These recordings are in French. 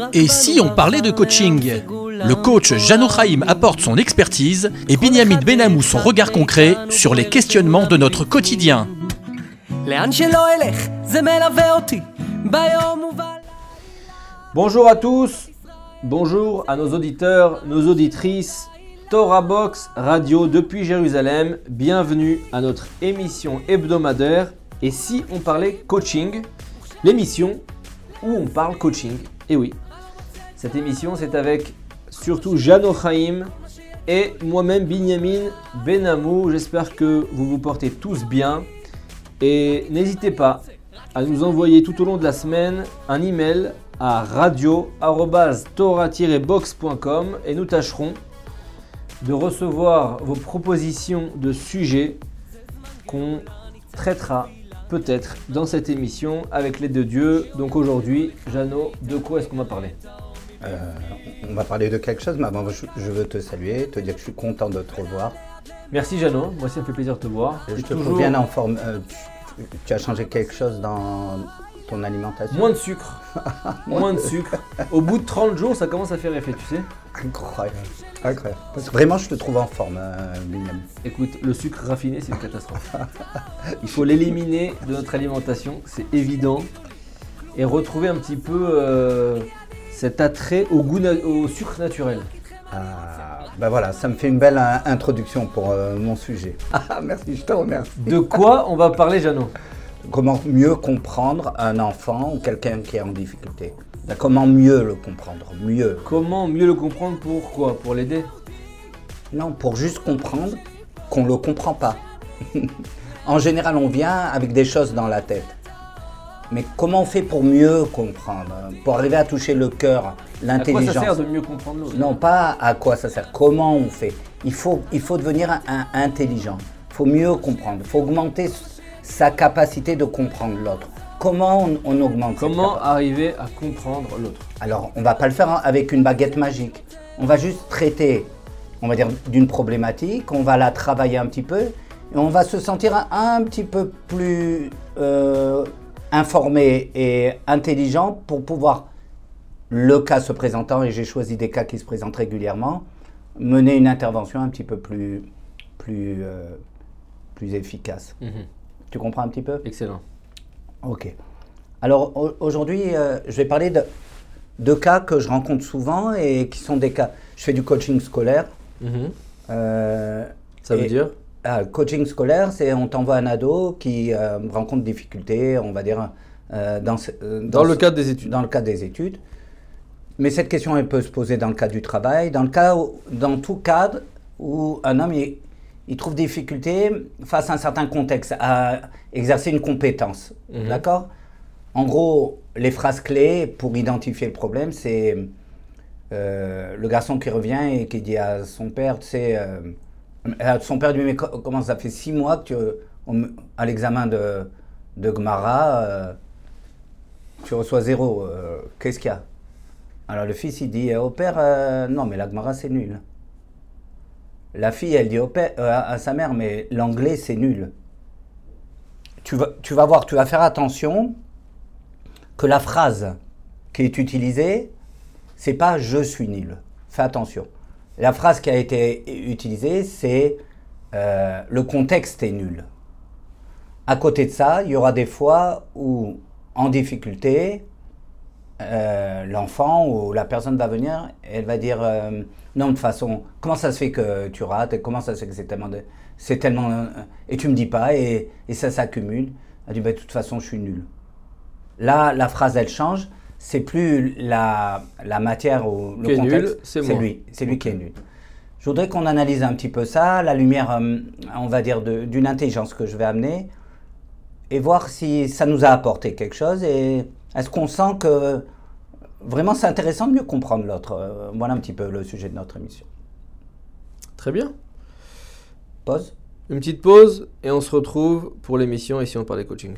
Et si on parlait de coaching ? Le coach Jano Chaim apporte son expertise et Binyamin Benamou son regard concret sur les questionnements de notre quotidien. Bonjour à tous, bonjour à nos auditeurs, nos auditrices, Torah Box Radio depuis Jérusalem. Bienvenue à notre émission hebdomadaire. Et si on parlait coaching, l'émission où on parle coaching. Et oui, cette émission c'est avec surtout Jano Chaim et moi-même Binyamin Benamou. J'espère que vous vous portez tous bien. Et n'hésitez pas à nous envoyer tout au long de la semaine un email à radio@torah-box.com et nous tâcherons de recevoir vos propositions de sujets qu'on traitera peut-être dans cette émission avec l'aide de Dieu. Donc aujourd'hui, Jano, de quoi est-ce qu'on va parler ? On va parler de quelque chose, mais avant je veux te saluer, te dire que je suis content de te revoir. Merci Jano, moi ça me fait plaisir de te voir. Je te trouve bien en forme. Tu as changé quelque chose dans ton alimentation ? Moins de sucre. Moins de sucre. Au bout de 30 jours, ça commence à faire effet, tu sais. Incroyable. Incroyable. Parce que vraiment, je te trouve en forme, Binyamin. Écoute, le sucre raffiné, c'est une catastrophe. Il faut l'éliminer de notre alimentation, c'est évident. Et retrouver un petit peu cet attrait au sucre naturel. Ben voilà, ça me fait une belle introduction pour mon sujet. Merci, je te remercie. De quoi on va parler, Jano ? Comment mieux comprendre un enfant ou quelqu'un qui est en difficulté ? Comment mieux le comprendre ? Comment mieux le comprendre ? Pourquoi ? Pour l'aider ? Non, pour juste comprendre qu'on ne le comprend pas. En général, on vient avec des choses dans la tête. Mais comment on fait pour mieux comprendre ? Pour arriver à toucher le cœur, l'intelligence. À quoi ça sert de mieux comprendre l'autre ? Non, pas à quoi ça sert. Comment on fait ? Il faut devenir intelligent. Il faut mieux comprendre. Il faut augmenter sa capacité de comprendre l'autre. Comment on augmente ? Comment arriver à comprendre l'autre ? Alors, on ne va pas le faire avec une baguette magique. On va juste traiter, on va dire, d'une problématique. On va la travailler un petit peu. Et on va se sentir un petit peu plus informé et intelligent pour pouvoir, le cas se présentant, et j'ai choisi des cas qui se présentent régulièrement, mener une intervention un petit peu plus efficace. Tu comprends un petit peu ? Excellent. Ok. Alors aujourd'hui, je vais parler de cas que je rencontre souvent et qui sont des cas. Je fais du coaching scolaire. Ça veut dire ? Coaching scolaire, c'est on t'envoie un ado qui rencontre des difficultés, on va dire, dans le cadre des études. Dans le cadre des études. Mais cette question, elle peut se poser dans le cadre du travail, dans tout cadre où un homme il trouve des difficultés face à un certain contexte, à exercer une compétence. D'accord ? En gros, les phrases clés pour identifier le problème, c'est le garçon qui revient et qui dit à son père, tu sais, son père lui dit, mais comment ça fait 6 mois que à l'examen de Gemara, tu reçois 0, qu'est-ce qu'il y a ? Alors le fils, il dit au père, non mais la Gemara c'est nul. La fille, elle dit au père, à sa mère, mais l'anglais c'est nul. Tu vas voir, tu vas faire attention que la phrase qui est utilisée, c'est pas je suis nul. Fais attention. La phrase qui a été utilisée, c'est le contexte est nul. À côté de ça, il y aura des fois où, en difficulté, l'enfant ou la personne va venir, elle va dire non, de toute façon, comment ça se fait que tu rates et comment ça se fait que c'est tellement et tu me dis pas et ça s'accumule. Elle dit de toute façon, je suis nul. Là, la phrase elle change. C'est plus la matière ou le contexte. Nul, c'est lui qui est nul. Je voudrais qu'on analyse un petit peu ça, à la lumière, on va dire, d'une intelligence que je vais amener et voir si ça nous a apporté quelque chose et est-ce qu'on sent que vraiment c'est intéressant de mieux comprendre l'autre. Voilà un petit peu le sujet de notre émission. Très bien. Pause. Une petite pause et on se retrouve pour l'émission Ici on parlait coaching.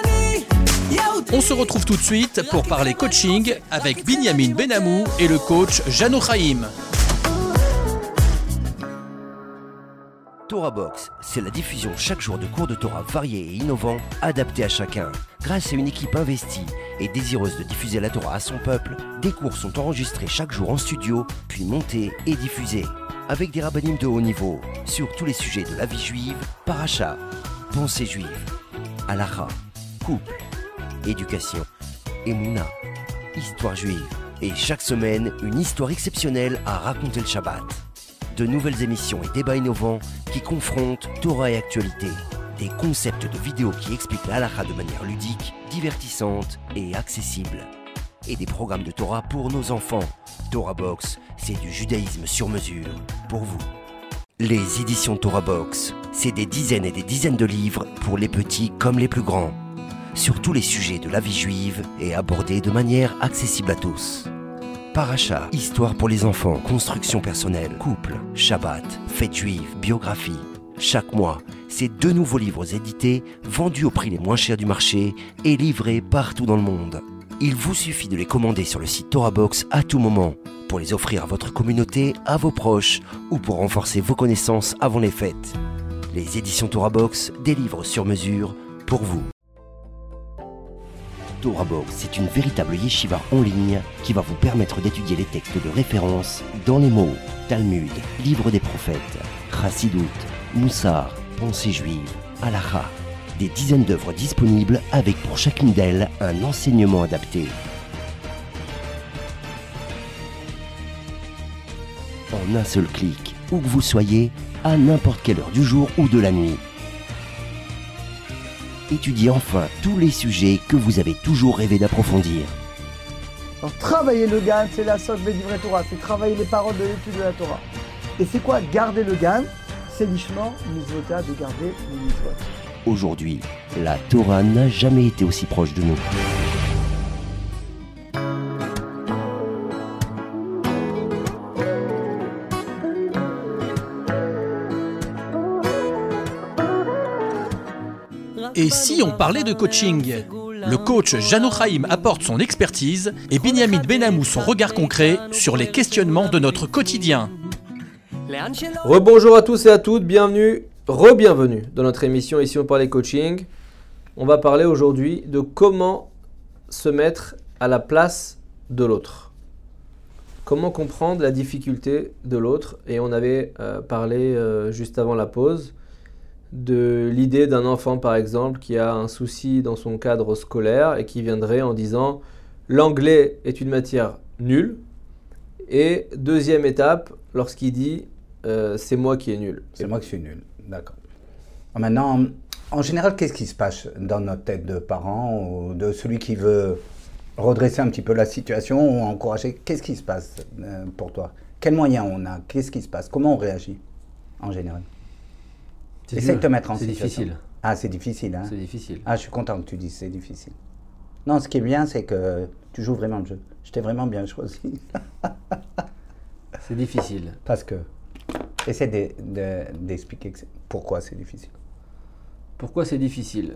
On se retrouve tout de suite pour parler coaching avec Binyamin Benamou et le coach Jano Chaim. Torah Box, c'est la diffusion chaque jour de cours de Torah variés et innovants, adaptés à chacun. Grâce à une équipe investie et désireuse de diffuser la Torah à son peuple, des cours sont enregistrés chaque jour en studio, puis montés et diffusés. Avec des rabbinim de haut niveau, sur tous les sujets de la vie juive, paracha, pensée juive, halakha, couple, éducation, émouna, histoire juive. Et chaque semaine, une histoire exceptionnelle à raconter le Shabbat. De nouvelles émissions et débats innovants qui confrontent Torah et actualité. Des concepts de vidéos qui expliquent la halakha de manière ludique, divertissante et accessible. Et des programmes de Torah pour nos enfants. Torah Box, c'est du judaïsme sur mesure pour vous. Les éditions Torah Box, c'est des dizaines et des dizaines de livres pour les petits comme les plus grands. Sur tous les sujets de la vie juive et abordés de manière accessible à tous. Paracha, histoire pour les enfants, construction personnelle, couple, Shabbat, fête juive, biographie. Chaque mois, c'est 2 nouveaux livres édités, vendus au prix les moins chers du marché et livrés partout dans le monde. Il vous suffit de les commander sur le site Torah Box à tout moment, pour les offrir à votre communauté, à vos proches ou pour renforcer vos connaissances avant les fêtes. Les éditions Torah Box, des livres sur mesure pour vous. Torah Box, c'est une véritable yeshiva en ligne qui va vous permettre d'étudier les textes de référence dans les mots Talmud, Livre des prophètes, Chassidut, Moussar, Pensée juive, Halakha. Des dizaines d'œuvres disponibles avec pour chacune d'elles un enseignement adapté. En un seul clic, où que vous soyez, à n'importe quelle heure du jour ou de la nuit. Étudiez enfin tous les sujets que vous avez toujours rêvé d'approfondir. Alors, travailler le GAN, c'est la socle Bédivrei Torah, c'est travailler les paroles de l'étude de la Torah. Et c'est quoi garder le GAN? C'est l'ishmor mitzvota de garder les mitzvot. Aujourd'hui, la Torah n'a jamais été aussi proche de nous. Et si on parlait de coaching? Le coach Jano Chaim apporte son expertise et Binyamin Benamou son regard concret sur les questionnements de notre quotidien. Rebonjour à tous et à toutes, bienvenue, re-bienvenue dans notre émission Ici on parlait coaching. On va parler aujourd'hui de comment se mettre à la place de l'autre. Comment comprendre la difficulté de l'autre. Et on avait parlé juste avant la pause de l'idée d'un enfant par exemple qui a un souci dans son cadre scolaire et qui viendrait en disant l'anglais est une matière nulle. Et deuxième étape, lorsqu'il dit c'est moi qui est nul. C'est moi qui suis nul, d'accord. Maintenant, en général, qu'est-ce qui se passe dans notre tête de parents ou de celui qui veut redresser un petit peu la situation ou encourager? Qu'est-ce qui se passe pour toi? Quels moyens on a? Qu'est-ce qui se passe? Comment on réagit en général? Essaye de te mettre en situation. C'est difficile. Ah, c'est difficile, hein? C'est difficile. Ah, je suis content que tu dises c'est difficile. Non, ce qui est bien, c'est que tu joues vraiment le jeu. Je t'ai vraiment bien choisi. C'est difficile. Parce que... Essaie d'expliquer pourquoi c'est difficile. Pourquoi c'est difficile?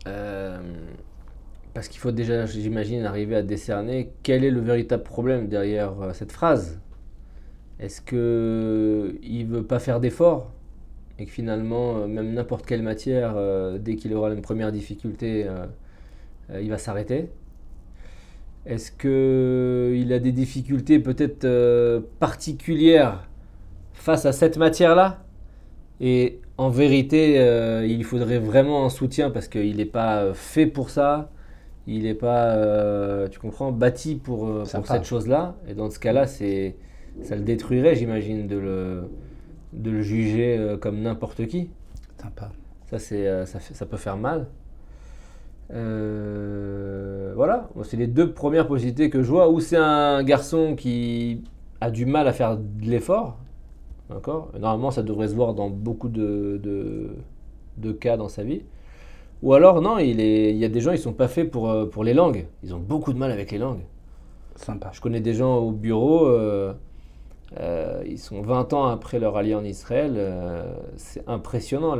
Parce qu'il faut déjà, j'imagine, arriver à décerner quel est le véritable problème derrière cette phrase. Est-ce qu'il ne veut pas faire d'efforts et que finalement, même n'importe quelle matière, dès qu'il aura une première difficulté, il va s'arrêter? Est-ce qu'il a des difficultés peut-être particulières face à cette matière-là? Et en vérité, il faudrait vraiment un soutien parce qu'il n'est pas fait pour ça. Il n'est pas, tu comprends, bâti pour cette chose-là. Et dans ce cas-là, ça le détruirait, j'imagine, de le juger comme n'importe qui. Sympa. Ça peut faire mal. Voilà, c'est les deux premières possibilités que je vois. Ou c'est un garçon qui a du mal à faire de l'effort. D'accord. Normalement, ça devrait se voir dans beaucoup de cas dans sa vie. Ou alors, non, il y a des gens, ils ne sont pas faits pour les langues. Ils ont beaucoup de mal avec les langues. Sympa. Je connais des gens au bureau, ils sont 20 ans après leur allié en Israël. C'est impressionnant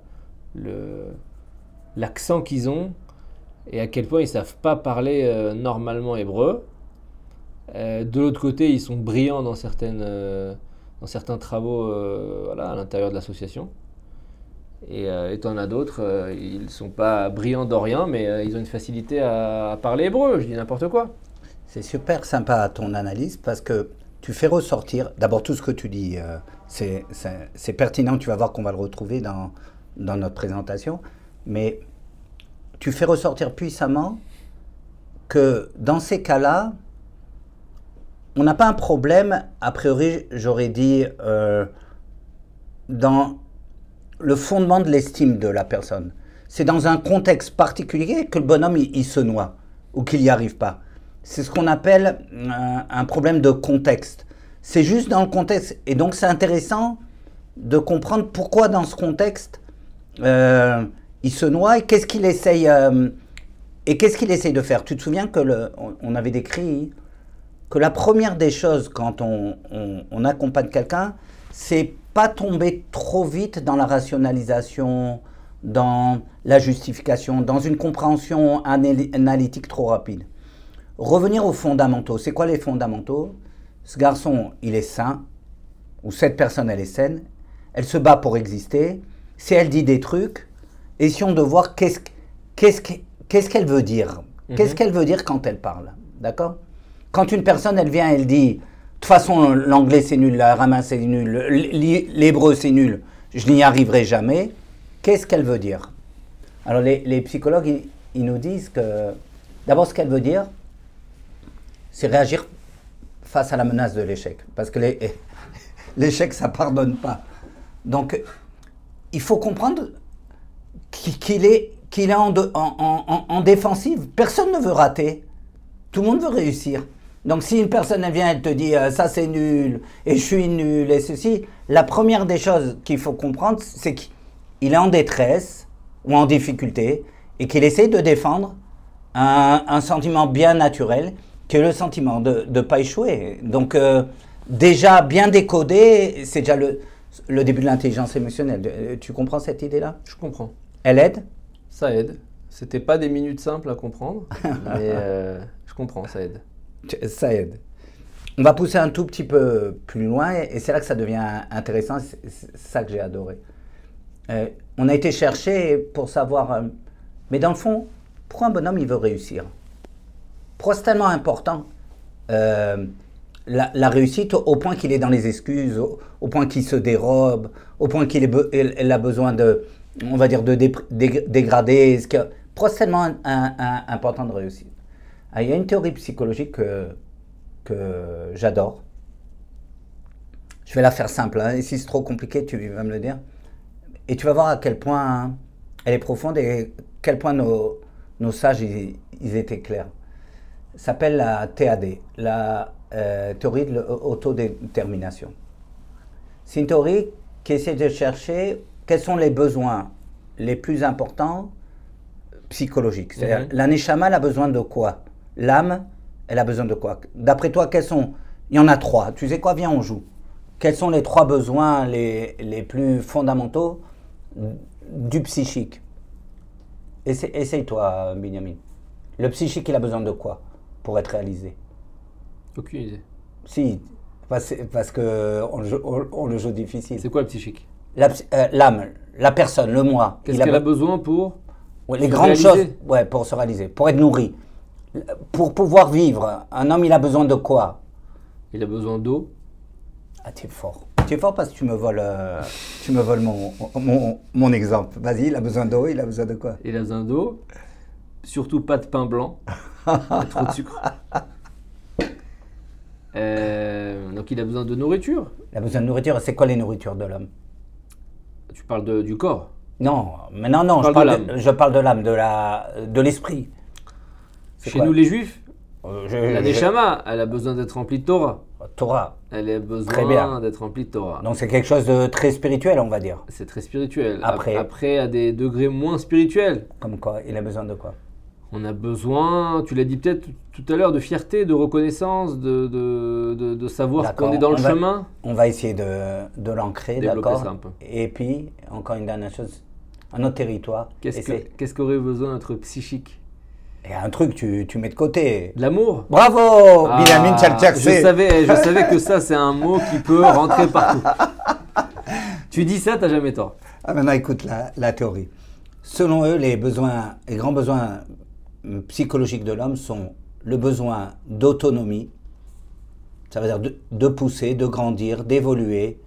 l'accent qu'ils ont et à quel point ils ne savent pas parler normalement hébreu. De l'autre côté, ils sont brillants dans certains travaux à l'intérieur de l'association. Et t'en as d'autres, ils ne sont pas brillants d'Orient, mais ils ont une facilité à parler hébreu, je dis n'importe quoi. C'est super sympa ton analyse parce que tu fais ressortir, d'abord tout ce que tu dis, c'est pertinent, tu vas voir qu'on va le retrouver dans notre présentation, mais tu fais ressortir puissamment que dans ces cas-là, on n'a pas un problème, a priori, j'aurais dit, dans le fondement de l'estime de la personne. C'est dans un contexte particulier que le bonhomme, il se noie ou qu'il n'y arrive pas. C'est ce qu'on appelle un problème de contexte. C'est juste dans le contexte. Et donc, c'est intéressant de comprendre pourquoi dans ce contexte, il se noie et qu'est-ce qu'il essaye, de faire. Tu te souviens on avait décrit que la première des choses quand on accompagne quelqu'un, c'est pas tomber trop vite dans la rationalisation, dans la justification, dans une compréhension analytique trop rapide. Revenir aux fondamentaux. C'est quoi les fondamentaux? Ce garçon, il est sain, ou cette personne, elle est saine, elle se bat pour exister. Si elle dit des trucs, essayons de voir qu'est-ce qu'elle veut dire. Qu'est-ce qu'elle veut dire quand elle parle, d'accord? Quand une personne, elle vient, elle dit, de toute façon, l'anglais c'est nul, l'arabe c'est nul, l'hébreu c'est nul, je n'y arriverai jamais, qu'est-ce qu'elle veut dire? Alors les psychologues, ils nous disent que, d'abord ce qu'elle veut dire, c'est réagir face à la menace de l'échec. Parce que l'échec, ça ne pardonne pas. Donc, il faut comprendre qu'il est en défensive. Personne ne veut rater. Tout le monde veut réussir. Donc, si une personne elle vient, elle te dit « ça c'est nul » et « je suis nul » et ceci, la première des choses qu'il faut comprendre, c'est qu'il est en détresse ou en difficulté et qu'il essaie de défendre un sentiment bien naturel qui est le sentiment de ne pas échouer. Donc, déjà bien décodé, c'est déjà le début de l'intelligence émotionnelle. Tu comprends cette idée-là? Je comprends. Elle aide? Ça aide. C'était pas des minutes simples à comprendre, mais je comprends, ça aide. Ça aide. On va pousser un tout petit peu plus loin et c'est là que ça devient intéressant. C'est ça que j'ai adoré. On a été chercher pour savoir, mais dans le fond, pourquoi un bonhomme il veut réussir? Pourquoi c'est tellement important la réussite au point qu'il est dans les excuses, au point qu'il se dérobe, au point qu'il a besoin de, on va dire, de dégrader. Pourquoi c'est tellement important de réussir? Il y a une théorie psychologique que j'adore. Je vais la faire simple, hein, et si c'est trop compliqué, tu vas me le dire. Et tu vas voir à quel point elle est profonde et à quel point nos sages ils étaient clairs. Ça s'appelle la TAD, la théorie de l'autodétermination. C'est une théorie qui essaie de chercher quels sont les besoins les plus importants psychologiques. C'est-à-dire, la Neshama, elle a besoin de quoi? L'âme, elle a besoin de quoi? D'après toi, quels sont? Il y en a 3. Tu sais quoi? Viens, on joue. Quels sont les 3 besoins les plus fondamentaux du psychique? Essaye-toi, Binyamin. Le psychique, il a besoin de quoi pour être réalisé? Aucune idée. Si, parce qu'on le joue difficile. C'est quoi le psychique? L'âme, la personne, le moi. Qu'est-ce qu'elle a besoin pour les grandes choses, pour se réaliser, pour être nourri. Pour pouvoir vivre, un homme, il a besoin de quoi? Il a besoin d'eau. Ah, tu es fort. Tu es fort parce que tu me voles mon exemple. Vas-y, il a besoin d'eau, il a besoin de quoi? Il a besoin d'eau, surtout pas de pain blanc, trop de sucre. Donc il a besoin de nourriture. Il a besoin de nourriture. C'est quoi les nourritures de l'homme? Tu parles du corps? Non, mais non, je parle de l'âme, de l'esprit. Chez nous les juifs, la Neshama, elle a besoin d'être remplie de Torah. Torah. Elle a besoin d'être remplie de Torah. Donc c'est quelque chose de très spirituel, on va dire. C'est très spirituel. Après, à des degrés moins spirituels. Comme quoi? Il a besoin de quoi? On a besoin, tu l'as dit peut-être tout à l'heure, de fierté, de reconnaissance, de savoir qu'on est dans le chemin. On va essayer de l'ancrer, d'accord? Ça un peu. Et puis, encore une dernière chose, un autre territoire. Qu'est-ce qu'aurait besoin notre psychique? Il y a un truc, tu mets de côté. De l'amour. Bravo, Binyamin Tchaltchak. Je savais que ça, c'est un mot qui peut rentrer partout. Tu dis ça, t'as jamais tort. Ah, maintenant, écoute la théorie. Selon eux, les grands besoins psychologiques de l'homme sont le besoin d'autonomie, ça veut dire de pousser, de grandir, d'évoluer.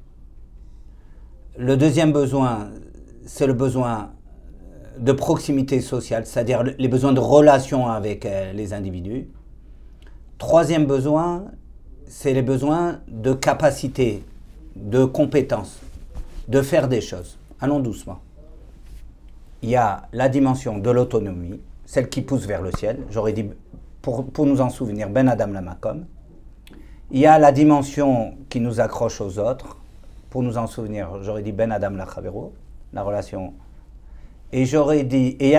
Le deuxième besoin, c'est le besoin de proximité sociale, c'est-à-dire les besoins de relation avec les individus. Troisième besoin, c'est les besoins de capacité, de compétence, de faire des choses. Allons doucement. Il y a la dimension de l'autonomie, celle qui pousse vers le ciel. J'aurais dit, pour nous en souvenir, Ben Adam Lamakom. Il y a la dimension qui nous accroche aux autres. Pour nous en souvenir, j'aurais dit Ben Adam Lachavero, la relation. Et j'aurais dit, et il y a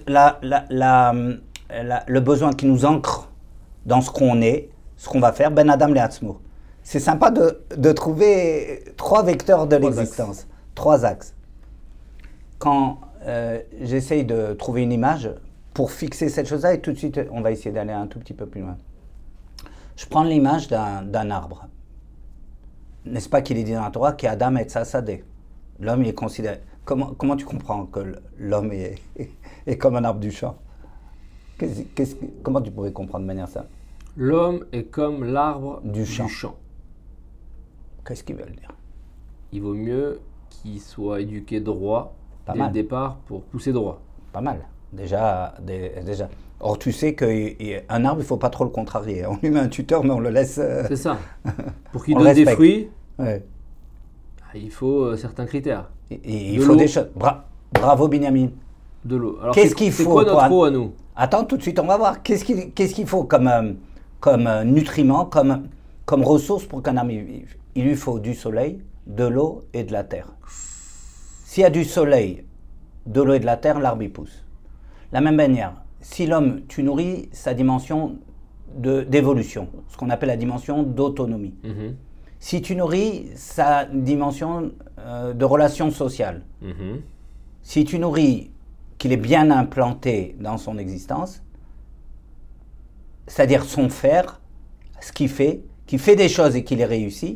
le besoin qui nous ancre dans ce qu'on est, ce qu'on va faire, Ben Adam Leatzmo. C'est sympa de trouver 3 vecteurs de l'existence, 3 axes. Quand j'essaye de trouver une image pour fixer cette chose-là, et tout de suite, on va essayer d'aller un tout petit peu plus loin. Je prends l'image d'un arbre. N'est-ce pas qu'il est dit dans la Torah qu'Adam et Tzasadeh, l'homme est considéré. Comment tu comprends que l'homme est comme un arbre du champ? Comment tu pourrais comprendre de manière ça? L'homme est comme l'arbre du champ. Qu'est-ce qu'ils veulent dire? Il vaut mieux qu'il soit éduqué droit dès le départ pour pousser droit. Pas mal. Déjà. Or, tu sais qu'un arbre, il ne faut pas trop le contrarier. On lui met un tuteur, mais on le laisse... C'est ça. Pour qu'il donne des fruits, ouais. Il faut certains critères. Il faut des choses. Bravo, Binyamin. De l'eau. Alors, qu'est-ce qu'il faut? C'est quoi notre eau à nous? Attends, tout de suite, on va voir. Qu'est-ce qu'il faut comme nutriments, comme ressources pour qu'un arbre vive? Il lui faut du soleil, de l'eau et de la terre. S'il y a du soleil, de l'eau et de la terre, l'arbre il pousse. De la même manière, si l'homme, tu nourris sa dimension d'évolution, ce qu'on appelle la dimension d'autonomie. Mm-hmm. Si tu nourris sa dimension de relation sociale, mm-hmm. Si tu nourris qu'il est bien implanté dans son existence, c'est-à-dire son faire, ce qu'il fait des choses et qu'il les réussit,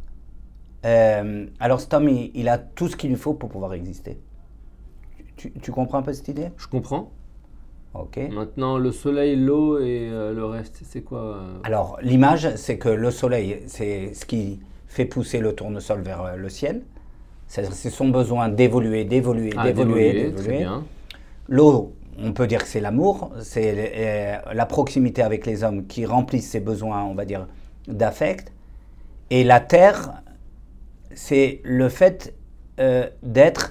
alors cet homme, il a tout ce qu'il lui faut pour pouvoir exister. Tu comprends un peu cette idée? Je comprends. Ok. Maintenant, le soleil, l'eau et le reste, c'est quoi Alors, l'image, c'est que le soleil, c'est ce qui fait pousser le tournesol vers le ciel. C'est son besoin d'évoluer. Très bien. L'eau, on peut dire que c'est l'amour, c'est la proximité avec les hommes qui remplissent ses besoins, on va dire, d'affect. Et la terre, c'est le fait d'être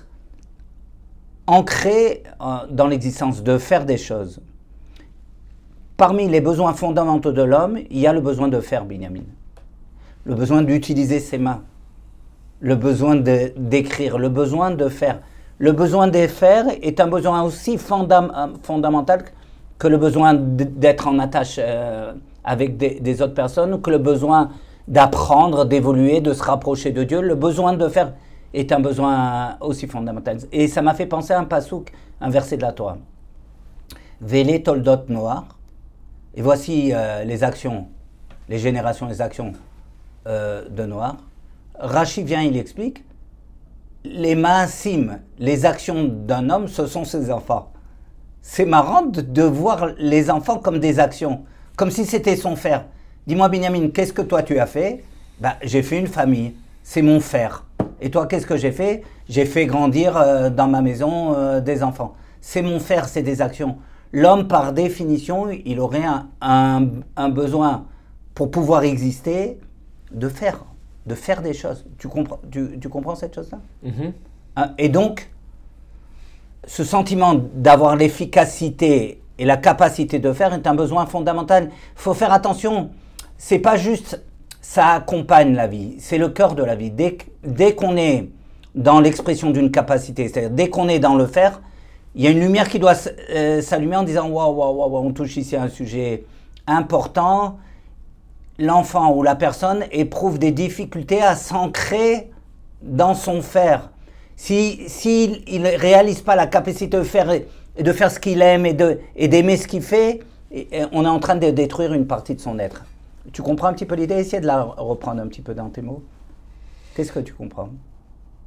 ancré dans l'existence, de faire des choses. Parmi les besoins fondamentaux de l'homme, il y a le besoin de faire, Binyamin. Le besoin d'utiliser ses mains. Le besoin d'écrire, le besoin de faire. Le besoin de faire est un besoin aussi fondamental que le besoin d'être en attache avec des autres personnes, ou que le besoin d'apprendre, d'évoluer, de se rapprocher de Dieu. Le besoin de faire est un besoin aussi fondamental. Et ça m'a fait penser à un pasouk, un verset de la Torah. Vele toldot Noach. Et voici les actions, les générations, les actions de Noach. Rashi vient, il explique, les maasim, les actions d'un homme, ce sont ses enfants. C'est marrant de voir les enfants comme des actions, comme si c'était son faire. Dis-moi, Binyamin, qu'est-ce que toi tu as fait? J'ai fait une famille, c'est mon faire. Et toi, qu'est-ce que j'ai fait? J'ai fait grandir dans ma maison des enfants. C'est mon faire, c'est des actions. L'homme, par définition, il aurait un besoin, pour pouvoir exister, de faire des choses. Tu comprends cette chose-là? Mm-hmm. Et donc, ce sentiment d'avoir l'efficacité et la capacité de faire est un besoin fondamental. Il faut faire attention, c'est pas juste ça accompagne la vie, c'est le cœur de la vie. Dès qu'on est dans l'expression d'une capacité, c'est-à-dire dès qu'on est dans le faire, il y a une lumière qui doit s'allumer en disant waouh, on touche ici à un sujet important. L'enfant ou la personne éprouve des difficultés à s'ancrer dans son faire. S'il ne réalise pas la capacité de faire ce qu'il aime et d'aimer ce qu'il fait, on est en train de détruire une partie de son être. Tu comprends un petit peu l'idée? Essaye de la reprendre un petit peu dans tes mots. Qu'est-ce que tu comprends?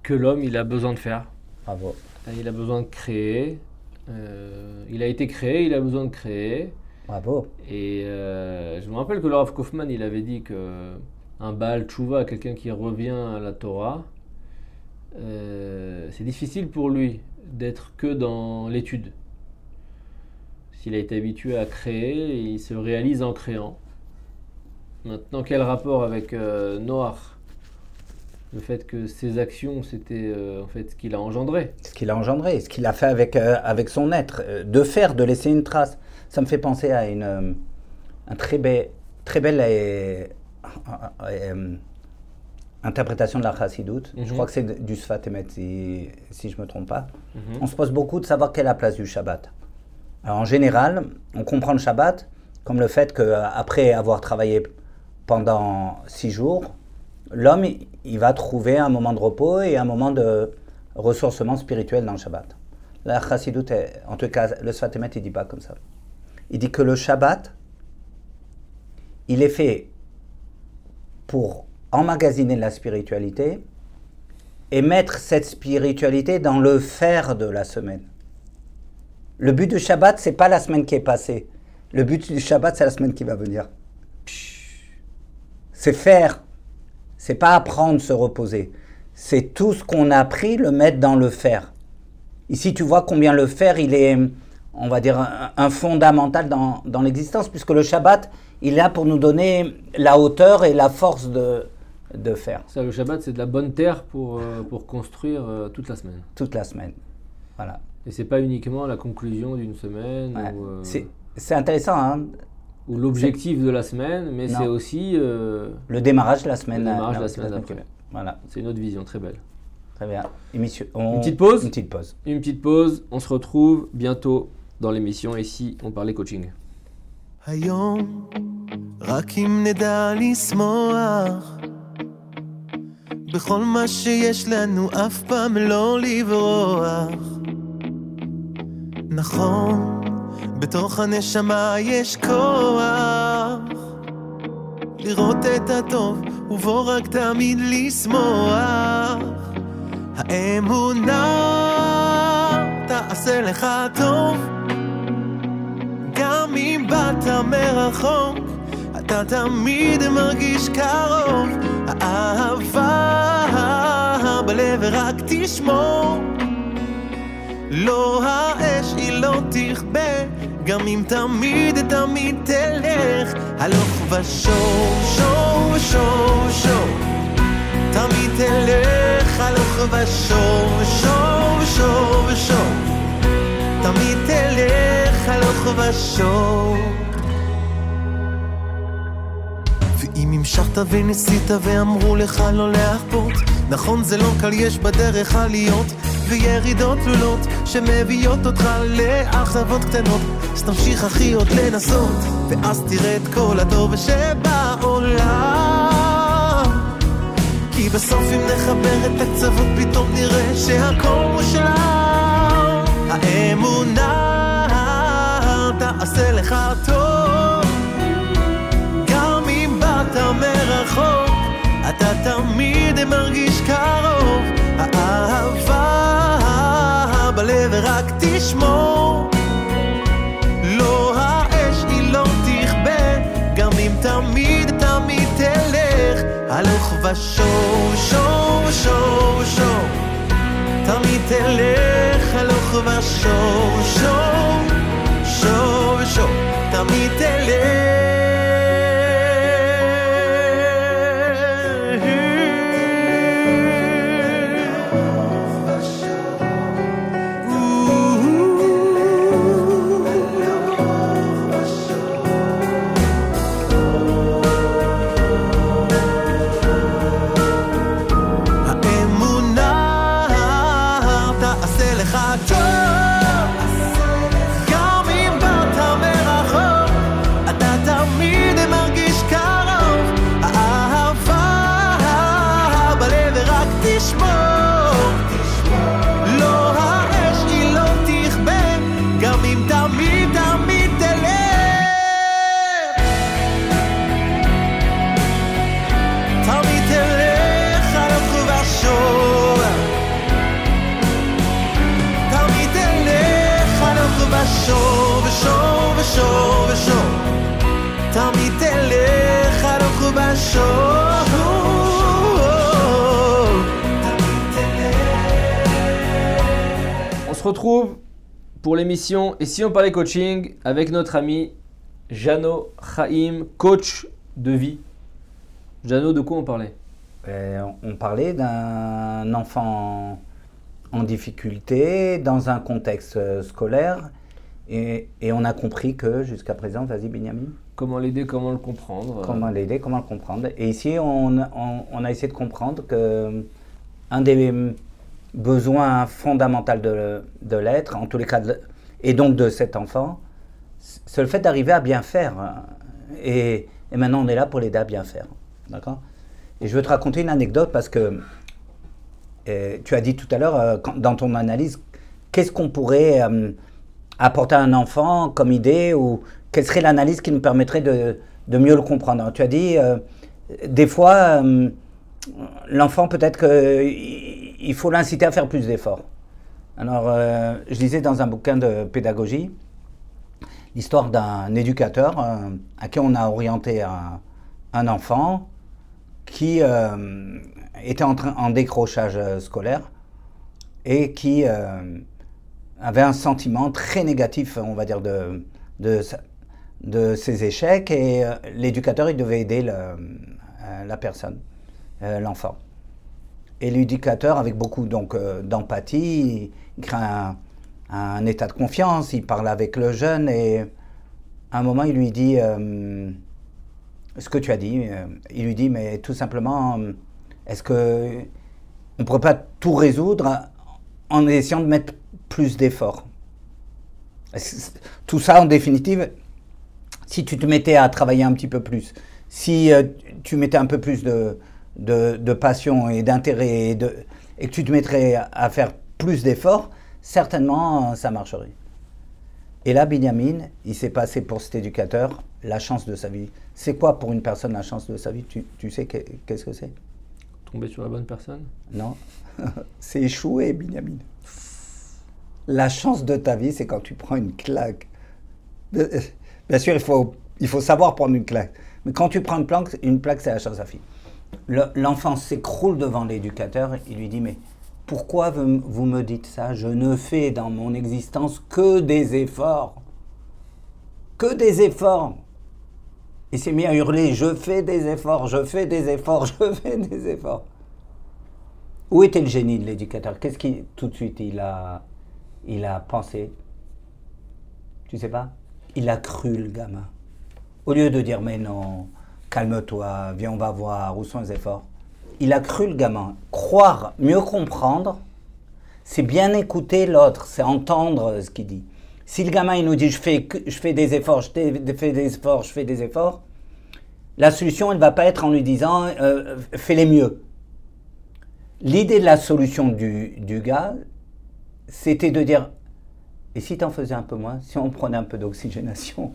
que l'homme il a besoin de faire. Bravo. Il a besoin de créer. Il a été créé, il a besoin de créer. Bravo. Et je me rappelle que le Rav Kaufman, il avait dit qu'un Baal Tchouva, quelqu'un qui revient à la Torah, c'est difficile pour lui d'être que dans l'étude. S'il a été habitué à créer, il se réalise en créant. Maintenant, quel rapport avec Noach ? Le fait que ses actions, c'était en fait ce qu'il a engendré. Ce qu'il a engendré, ce qu'il a fait avec son être, de laisser une trace. Ça me fait penser à une très belle interprétation de la Chassidoute. Je crois que c'est du Sfat Emet, si je ne me trompe pas. On se pose beaucoup de savoir quelle est la place du Shabbat. Alors, en général, on comprend le Shabbat comme le fait qu'après avoir travaillé pendant 6 jours, l'homme, il va trouver un moment de repos et un moment de ressourcement spirituel dans le Shabbat. La Chassidoute, en tout cas, le Sfat Emet, il ne dit pas comme ça. Il dit que le Shabbat, il est fait pour emmagasiner la spiritualité et mettre cette spiritualité dans le faire de la semaine. Le but du Shabbat, c'est pas la semaine qui est passée. Le but du Shabbat, c'est la semaine qui va venir. C'est faire. C'est pas apprendre, se reposer. C'est tout ce qu'on a appris, le mettre dans le faire. Ici, tu vois combien le faire, il est, on va dire, un fondamental dans l'existence, puisque le Shabbat, il est là pour nous donner la hauteur et la force de faire. Ça, le Shabbat, c'est de la bonne terre pour construire toute la semaine. Toute la semaine, voilà. Et c'est pas uniquement la conclusion d'une semaine. Ouais. C'est intéressant, hein. Ou l'objectif de la semaine, mais c'est aussi... le démarrage de la semaine. Le démarrage de la semaine après. Voilà. C'est une autre vision, très belle. Très bien. Une petite pause. Une petite pause. Une petite pause. On se retrouve bientôt dans l'émission. Ici, on parlait coaching. היום רק אם נדע לשמוח בכל מה שיש לנו אף פעם לא לברוח נכון בתוך הנשמה יש כוח לראות את הטוב ובוא רק תמיד לשמוח האמונה תעשה לך טוב גם אם באת מרחוק אתה תמיד מרגיש קרוב האהבה בלב ורק תשמור לא האש היא לא תכבה גם אם תמיד תלך הלוך ושוב שוב שוב שוב תמיד תלך הלוך ושוב שוב שוב שוב תמיד תלך הלוך ושוב ואם המשכת וניסית ואמרו לך לא להחפות נכון זה לא קל יש בדרך עליות וירידות תלולות שמביאות אותך לאכזבות קטנות אז תמשיך אחי עוד לנסות ואז תראה את כל הטוב שבעולם כי בסוף אם נחבר את הקצוות פתאום נראה שהכל מושלם האמונה תעשה לך טוב גם אם באת מרחוק אתה תמיד מרגיש קרוב האהבה בלב ורק תשמור לא האש היא לא תכבה גם אם תמיד תלך הלוך ושוב שוב שוב שוב תמיד תלך הלוך ושוב שוב שוב שוב תמיד תלך se retrouve pour l'émission Et si on parlait coaching avec notre ami Jano Chaim, coach de vie. Jano, de quoi on parlait? On parlait d'un enfant en difficulté dans un contexte scolaire et on a compris que jusqu'à présent, vas-y Binyamin. Comment l'aider, comment le comprendre. Comment l'aider, comment le comprendre. Et ici, on a essayé de comprendre que un des besoins fondamentaux de l'être, en tous les cas, et donc de cet enfant, c'est le fait d'arriver à bien faire. Et maintenant, on est là pour l'aider à bien faire. D'accord ? Et je veux te raconter une anecdote parce que tu as dit tout à l'heure, dans ton analyse, qu'est-ce qu'on pourrait apporter à un enfant comme idée ou quelle serait l'analyse qui nous permettrait de mieux le comprendre. Alors, tu as dit, des fois, l'enfant, peut-être qu'il faut l'inciter à faire plus d'efforts. Alors, je lisais dans un bouquin de pédagogie l'histoire d'un éducateur à qui on a orienté un enfant qui était en décrochage scolaire et qui avait un sentiment très négatif, on va dire, de ses échecs, et l'éducateur, il devait aider la personne, l'enfant. Et l'éducateur, avec beaucoup d'empathie, il crée un état de confiance, il parle avec le jeune, et à un moment, il lui dit ce que tu as dit. Il lui dit, mais tout simplement, est-ce qu'on ne pourrait pas tout résoudre en essayant de mettre plus d'efforts? Tout ça, en définitive, si tu te mettais à travailler un petit peu plus, si tu mettais un peu plus de passion et d'intérêt et que tu te mettrais à faire plus d'efforts, certainement ça marcherait. Et là, Binyamin, il s'est passé pour cet éducateur la chance de sa vie. C'est quoi pour une personne la chance de sa vie? Tu sais qu'est-ce que c'est? Tomber sur la bonne personne? Non, c'est échouer, Binyamin. La chance de ta vie, c'est quand tu prends une claque. Bien sûr, il faut savoir prendre une claque. Mais quand tu prends une plaque, c'est la chance de sa vie. L'enfant s'écroule devant l'éducateur, il lui dit, mais pourquoi vous me dites ça? Je ne fais dans mon existence que des efforts. Que des efforts. Il s'est mis à hurler, je fais des efforts, je fais des efforts, je fais des efforts. Où était le génie de l'éducateur? Qu'est-ce qui, tout de suite, il a pensé? Tu sais pas? Il a cru, le gamin. Au lieu de dire, mais non, calme-toi, viens, on va voir, où sont les efforts? Il a cru, le gamin. Croire, mieux comprendre, c'est bien écouter l'autre, c'est entendre ce qu'il dit. Si le gamin, il nous dit, je fais des efforts, je fais des efforts, je fais des efforts, la solution, elle ne va pas être en lui disant, fais-les mieux. L'idée de la solution du gars, c'était de dire, et si tu en faisais un peu moins, si on prenait un peu d'oxygénation?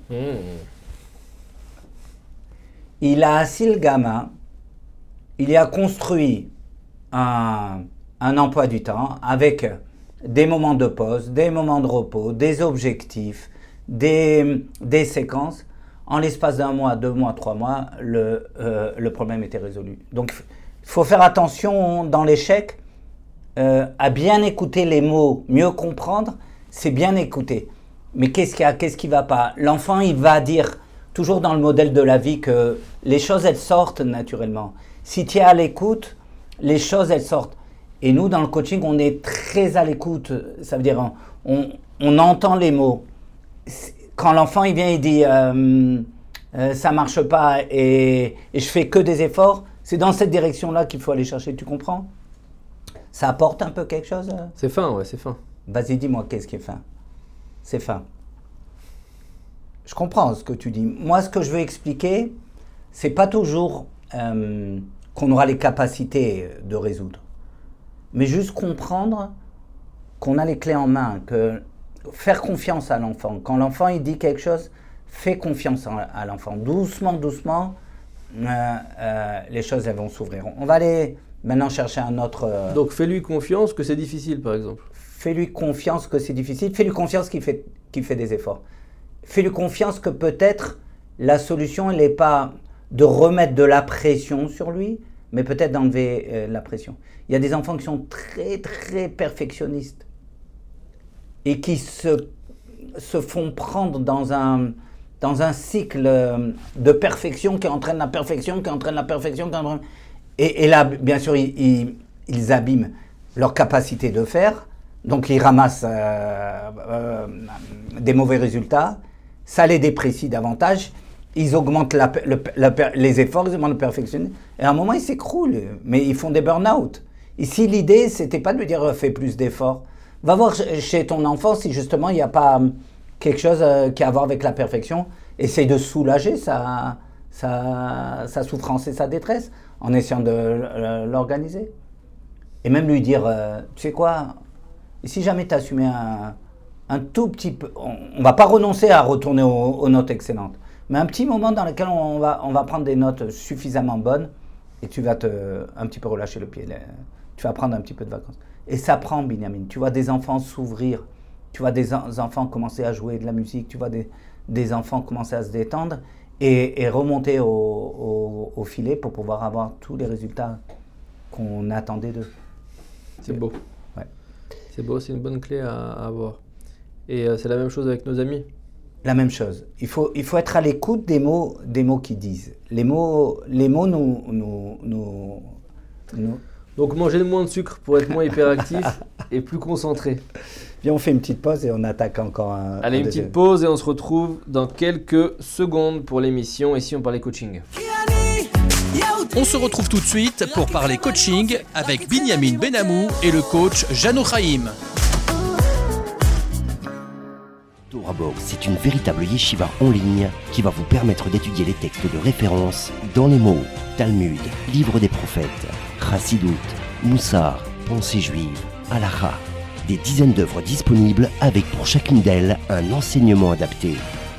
Il a assis le gamin, il y a construit un emploi du temps avec des moments de pause, des moments de repos, des objectifs, des séquences. En l'espace d'un mois, 2 mois, 3 mois, le problème était résolu. Donc, il faut faire attention dans l'échec à bien écouter les mots, mieux comprendre, c'est bien écouter. Mais qu'est-ce qu'il y a, qu'est-ce qui ne va pas? L'enfant, il va dire, toujours dans le modèle de la vie, que les choses, elles sortent naturellement. Si tu es à l'écoute, les choses, elles sortent. Et nous, dans le coaching, on est très à l'écoute. Ça veut dire, on entend les mots. Quand l'enfant, il vient, il dit, ça ne marche pas et je fais que des efforts, c'est dans cette direction-là qu'il faut aller chercher, tu comprends? Ça apporte un peu quelque chose? C'est fin, ouais, c'est fin. Vas-y, dis-moi, qu'est-ce qui est fin? C'est fin. Je comprends ce que tu dis. Moi, ce que je veux expliquer, c'est pas toujours qu'on aura les capacités de résoudre, mais juste comprendre qu'on a les clés en main, que faire confiance à l'enfant. Quand l'enfant il dit quelque chose, fais confiance à l'enfant. Doucement, doucement, les choses elles vont s'ouvrir. On va aller maintenant chercher un autre... Donc fais-lui confiance que c'est difficile, par exemple. Fais-lui confiance que c'est difficile. Fais-lui confiance qu'il fait des efforts. Fais-lui confiance que peut-être la solution, elle n'est pas de remettre de la pression sur lui, mais peut-être d'enlever la pression. Il y a des enfants qui sont très, très perfectionnistes. et qui se font prendre dans un cycle de perfection qui entraîne la perfection, qui entraîne la perfection, et là, bien sûr, ils abîment leur capacité de faire, donc ils ramassent des mauvais résultats, ça les déprécie davantage, ils augmentent les efforts, ils augmentent le perfectionnisme, et à un moment, ils s'écroulent, mais ils font des burn-out. Ici, l'idée, c'était pas de lui dire « fais plus d'efforts ». Va voir chez ton enfant si justement il n'y a pas quelque chose qui a à voir avec la perfection. Essaye de soulager sa souffrance et sa détresse en essayant de l'organiser. Et même lui dire, tu sais quoi, si jamais tu assumais un tout petit peu, on ne va pas renoncer à retourner aux notes excellentes, mais un petit moment dans lequel on va prendre des notes suffisamment bonnes et tu vas un petit peu relâcher le pied. Tu vas prendre un petit peu de vacances. Et ça prend, Binyamin. Tu vois des enfants s'ouvrir, tu vois des enfants commencer à jouer de la musique, tu vois des enfants commencer à se détendre et remonter au filet pour pouvoir avoir tous les résultats qu'on attendait d'eux. C'est beau. Ouais. C'est beau, c'est une bonne clé à avoir. Et c'est la même chose avec nos amis. La même chose. Il faut être à l'écoute des mots qu'ils disent. Les mots nous Donc manger moins de sucre pour être moins hyperactif et plus concentré. Viens, on fait une petite pause et on attaque encore un... Allez, une petite pause et on se retrouve dans quelques secondes pour l'émission. Ici, on parlait coaching. On se retrouve tout de suite pour parler coaching avec Binyamin Benamou et le coach Jano Chaim. TorahBox, c'est une véritable yeshiva en ligne qui va vous permettre d'étudier les textes de référence dans les mots Talmud, Livre des prophètes, Chassidut, Moussar, Pensée juive, Halakha. Des dizaines d'œuvres disponibles avec pour chacune d'elles un enseignement adapté.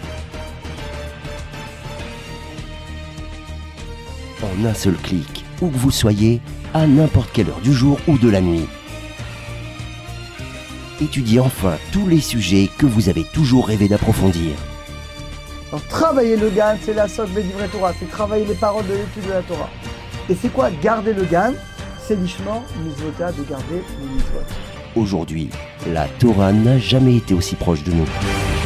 En un seul clic, où que vous soyez, à n'importe quelle heure du jour ou de la nuit. Étudiez enfin tous les sujets que vous avez toujours rêvé d'approfondir. Alors, travailler le GAN, c'est la sotte Bédivrei Torah, c'est travailler les paroles de l'étude de la Torah. Et c'est quoi garder le GAN? C'est l'ishma, mitzvota, de garder les mitzvot. Aujourd'hui, la Torah n'a jamais été aussi proche de nous.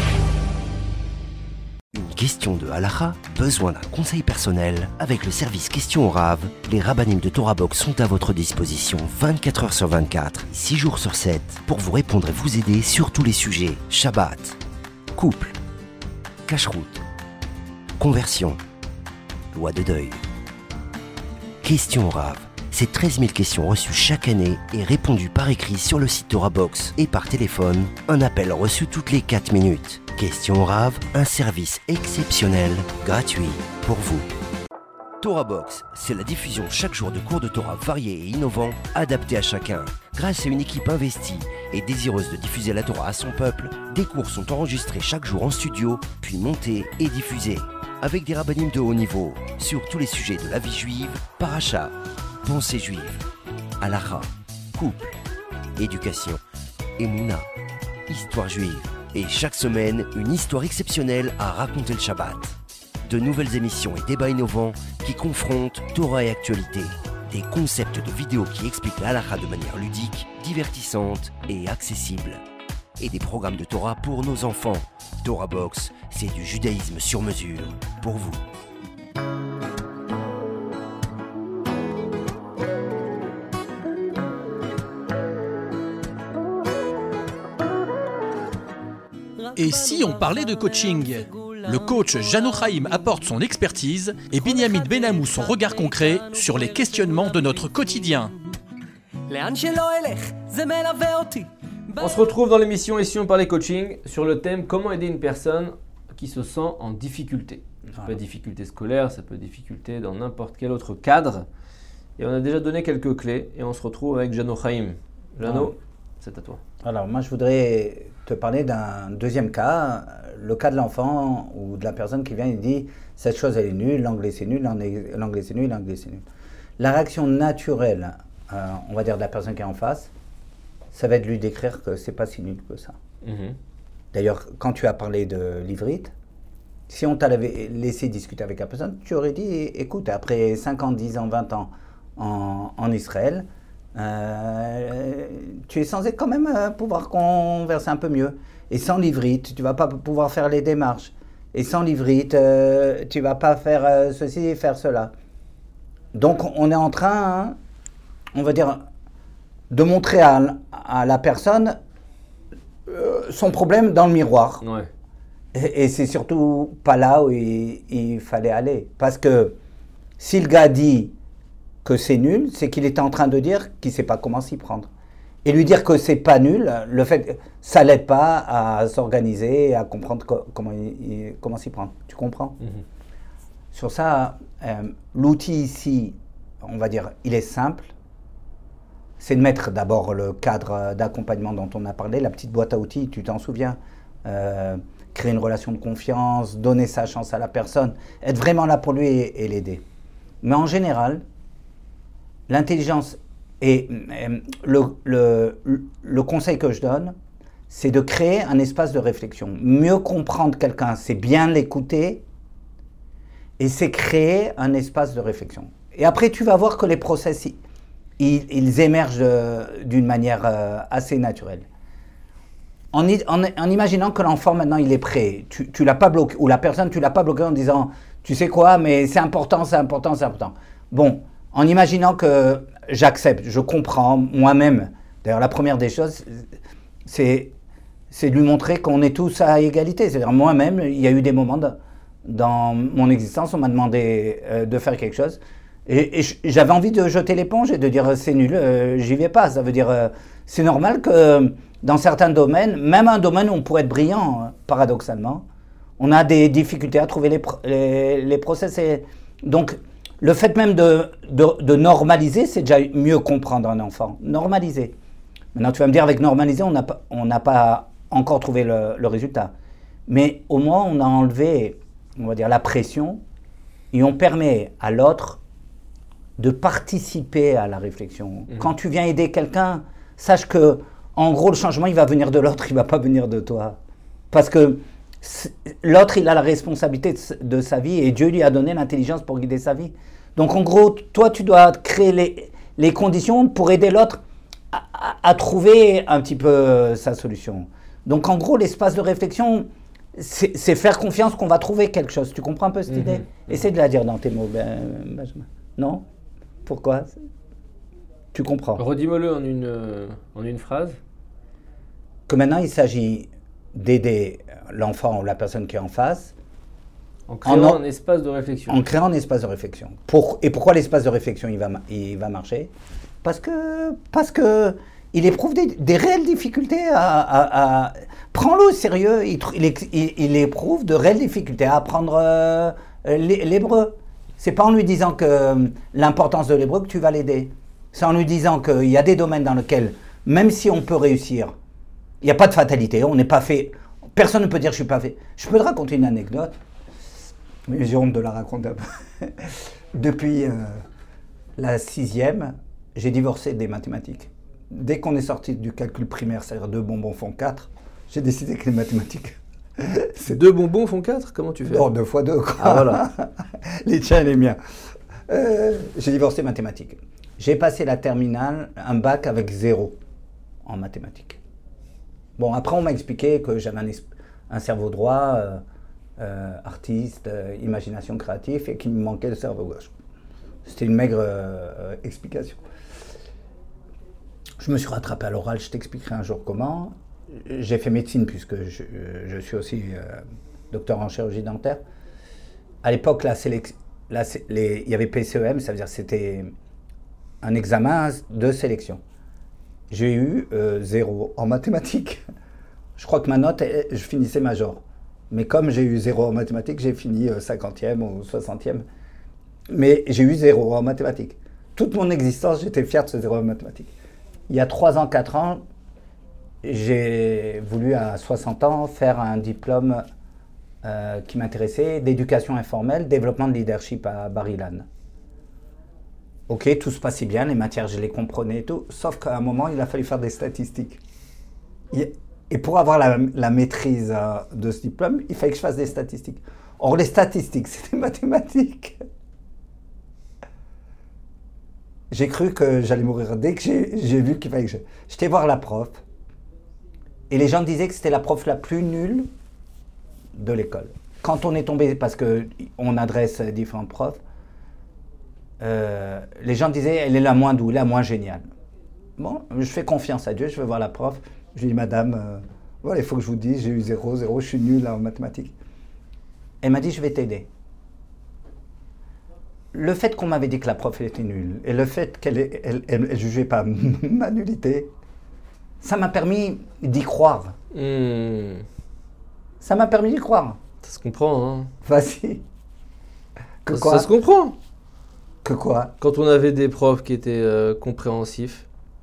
Une question de halakha, besoin d'un conseil personnel? Avec le service Question au Rav, les rabbinim de TorahBox sont à votre disposition 24 heures sur 24, 6 jours sur 7, pour vous répondre et vous aider sur tous les sujets. Shabbat, couple, cacheroute, conversion, loi de deuil. Question au Rav. C'est 13 000 questions reçues chaque année et répondues par écrit sur le site TorahBox et par téléphone. Un appel reçu toutes les 4 minutes. Question au Rav, un service exceptionnel, gratuit pour vous. TorahBox, c'est la diffusion chaque jour de cours de Torah variés et innovants, adaptés à chacun. Grâce à une équipe investie et désireuse de diffuser la Torah à son peuple, des cours sont enregistrés chaque jour en studio, puis montés et diffusés. Avec des rabbinim de haut niveau, sur tous les sujets de la vie juive, paracha, pensée juive, halakha, couple, éducation, émouna, histoire juive. Et chaque semaine, une histoire exceptionnelle à raconter le Shabbat. De nouvelles émissions et débats innovants qui confrontent Torah et actualité. Des concepts de vidéos qui expliquent la halakha de manière ludique, divertissante et accessible. Et des programmes de Torah pour nos enfants. TorahBox, c'est du judaïsme sur mesure pour vous. Et si on parlait de coaching? Le coach Jano Chaim apporte son expertise et Binyamin Benamou son regard concret sur les questionnements de notre quotidien. On se retrouve dans l'émission Ici on parlait coaching sur le thème comment aider une personne qui se sent en difficulté. Ça peut être difficulté scolaire, ça peut être difficulté dans n'importe quel autre cadre. Et on a déjà donné quelques clés et on se retrouve avec Jano Chaim. Jano, c'est à toi. Alors moi je voudrais te parler d'un deuxième cas, le cas de l'enfant ou de la personne qui vient et dit cette chose elle est nulle, l'anglais c'est nul, l'anglais c'est nul, l'anglais c'est nul. La réaction naturelle, on va dire de la personne qui est en face, ça va être de lui décrire que c'est pas si nul que ça. D'ailleurs quand tu as parlé de l'ivrite, si on t'avait laissé discuter avec la personne, tu aurais dit écoute après 5 ans, 10 ans, 20 ans en Israël, tu tu es censé quand même pouvoir converser un peu mieux. Et sans l'ivrite, tu ne vas pas pouvoir faire les démarches. Et sans l'ivrite, tu ne vas pas faire ceci et faire cela. Donc, on est en train, on va dire, de montrer à la personne son problème dans le miroir. Ouais. Et c'est surtout pas là où il fallait aller. Parce que si le gars dit que c'est nul, c'est qu'il était en train de dire qu'il ne sait pas comment s'y prendre. Et lui dire que c'est pas nul, le fait, ça l'aide pas à s'organiser et à comprendre comment s'y prendre. Tu comprends? Sur ça, l'outil ici, on va dire, il est simple. C'est de mettre d'abord le cadre d'accompagnement dont on a parlé, la petite boîte à outils, tu t'en souviens, créer une relation de confiance, donner sa chance à la personne, être vraiment là pour lui et l'aider. Mais en général, l'intelligence et le conseil que je donne, c'est de créer un espace de réflexion. Mieux comprendre quelqu'un, c'est bien l'écouter et c'est créer un espace de réflexion. Et après, tu vas voir que les process, ils émergent d'une manière assez naturelle. En imaginant que l'enfant, maintenant, il est prêt, tu l'as pas bloqué, ou la personne, tu l'as pas bloqué en disant, tu sais quoi, mais c'est important, c'est important, c'est important. Bon, en imaginant que j'accepte, je comprends moi-même. D'ailleurs, la première des choses, c'est de lui montrer qu'on est tous à égalité. C'est-à-dire, moi-même, il y a eu des moments dans mon existence, on m'a demandé de faire quelque chose. Et j'avais envie de jeter l'éponge et de dire c'est nul, j'y vais pas. Ça veut dire c'est normal que dans certains domaines, même un domaine où on pourrait être brillant, paradoxalement, on a des difficultés à trouver les process. Donc le fait même de normaliser, c'est déjà mieux comprendre un enfant. Normaliser. Maintenant tu vas me dire avec normaliser, on n'a pas encore trouvé le résultat. Mais au moins on a enlevé, on va dire, la pression et on permet à l'autre de participer à la réflexion. Quand tu viens aider quelqu'un, sache que, en gros, le changement, il va venir de l'autre, il ne va pas venir de toi. Parce que l'autre, il a la responsabilité de sa vie et Dieu lui a donné l'intelligence pour guider sa vie. Donc, en gros, toi, tu dois créer les conditions pour aider l'autre à trouver un petit peu sa solution. Donc, en gros, l'espace de réflexion, c'est faire confiance qu'on va trouver quelque chose. Tu comprends un peu cette idée? Essaie de la dire dans tes mots, Benjamin. Non? Pourquoi? Tu comprends? Redis-moi-le en une phrase. Que maintenant, il s'agit d'aider l'enfant ou la personne qui est en face. En créant un espace de réflexion. En créant un espace de réflexion. Et pourquoi l'espace de réflexion, il va marcher? Parce que il éprouve des réelles difficultés prends-le au sérieux, il éprouve de réelles difficultés à apprendre l'hébreu. C'est pas en lui disant que l'importance de l'hébreu que tu vas l'aider. C'est en lui disant qu'il y a des domaines dans lesquels, même si on peut réussir, il n'y a pas de fatalité, on n'est pas fait. Personne ne peut dire je suis pas fait. Je peux te raconter une anecdote, mais j'ai honte de la raconter un peu. Depuis la 6e, j'ai divorcé des mathématiques. Dès qu'on est sorti du calcul primaire, c'est-à-dire 2 bonbons font 4, j'ai décidé que les mathématiques... 2 bonbons font 4? Comment tu fais? Bon, 2 fois 2, quoi. Ah, voilà. Les tiens et les miens. J'ai divorcé mathématiques. J'ai passé la terminale, un bac avec 0 en mathématiques. Bon, après, on m'a expliqué que j'avais un cerveau droit, artiste, imagination créative, et qu'il me manquait le cerveau gauche. C'était une maigre explication. Je me suis rattrapé à l'oral, je t'expliquerai un jour comment. J'ai fait médecine puisque je suis aussi docteur en chirurgie dentaire. À l'époque, il y avait PCEM, ça veut dire c'était un examen de sélection. J'ai eu 0 en mathématiques. Je crois que ma note, je finissais major. Mais comme j'ai eu 0 en mathématiques, j'ai fini 50e ou 60e. Mais j'ai eu 0 en mathématiques. Toute mon existence, j'étais fier de ce 0 en mathématiques. Il y a 3 ans, 4 ans, j'ai voulu à 60 ans faire un diplôme qui m'intéressait, d'éducation informelle, développement de leadership à Bar-Ilan. Ok, tout se passait bien, les matières je les comprenais et tout, sauf qu'à un moment il a fallu faire des statistiques. Et pour avoir la maîtrise de ce diplôme, il fallait que je fasse des statistiques. Or les statistiques, c'est des mathématiques. j'ai cru que j'allais mourir. Dès que j'ai vu qu'il fallait que j'étais voir la prof. Et les gens disaient que c'était la prof la plus nulle de l'école. Quand on est tombé, parce qu'on adresse différents profs, les gens disaient elle est la moins douée, la moins géniale. Bon, je fais confiance à Dieu, je vais voir la prof. Je lui dis madame, voilà, il faut que je vous dise, j'ai eu 0, je suis nul en mathématiques. Elle m'a dit je vais t'aider. Le fait qu'on m'avait dit que la prof elle était nulle et le fait qu'elle ne jugeait pas ma nullité, ça m'a permis d'y croire. Ça m'a permis d'y croire. Ça se comprend, hein. Vas-y. Ça se comprend. Que quoi? Quand on avait des profs qui étaient compréhensifs,